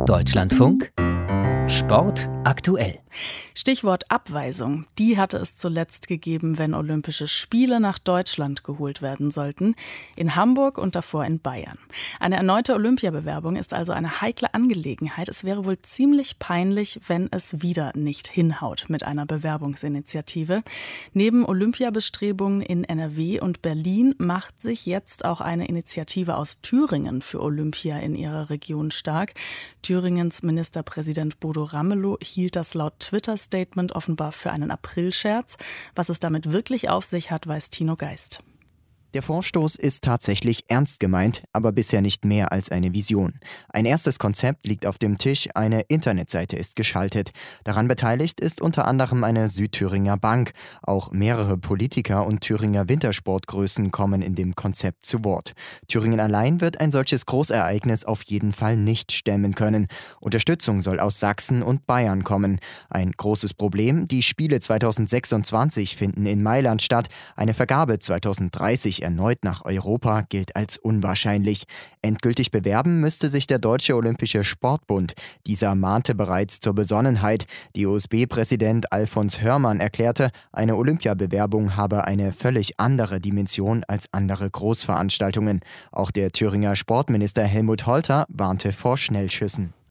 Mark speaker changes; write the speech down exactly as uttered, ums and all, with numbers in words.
Speaker 1: Deutschlandfunk Sport aktuell.
Speaker 2: Stichwort Abweisung. Die hatte es zuletzt gegeben, wenn Olympische Spiele nach Deutschland geholt werden sollten. In Hamburg und davor in Bayern. Eine erneute Olympiabewerbung ist also eine heikle Angelegenheit. Es wäre wohl ziemlich peinlich, wenn es wieder nicht hinhaut mit einer Bewerbungsinitiative. Neben Olympiabestrebungen in N R W und Berlin macht sich jetzt auch eine Initiative aus Thüringen für Olympia in ihrer Region stark. Thüringens Ministerpräsident Bodo Ramelow hielt das laut Twitter-Statement offenbar für einen Aprilscherz. Was es damit wirklich auf sich hat, weiß Tino Geist.
Speaker 3: Der Vorstoß ist tatsächlich ernst gemeint, aber bisher nicht mehr als eine Vision. Ein erstes Konzept liegt auf dem Tisch, eine Internetseite ist geschaltet. Daran beteiligt ist unter anderem eine Südthüringer Bank. Auch mehrere Politiker und Thüringer Wintersportgrößen kommen in dem Konzept zu Wort. Thüringen allein wird ein solches Großereignis auf jeden Fall nicht stemmen können. Unterstützung soll aus Sachsen und Bayern kommen. Ein großes Problem, die Spiele zweitausendsechsundzwanzig finden in Mailand statt. Eine Vergabe zweitausenddreißig erneut nach Europa gilt als unwahrscheinlich. Endgültig bewerben müsste sich der Deutsche Olympische Sportbund. Dieser mahnte bereits zur Besonnenheit. Die O S B-Präsident Alfons Hörmann erklärte, eine Olympiabewerbung habe eine völlig andere Dimension als andere Großveranstaltungen. Auch der Thüringer Sportminister Helmut Holter warnte vor Schnellschüssen.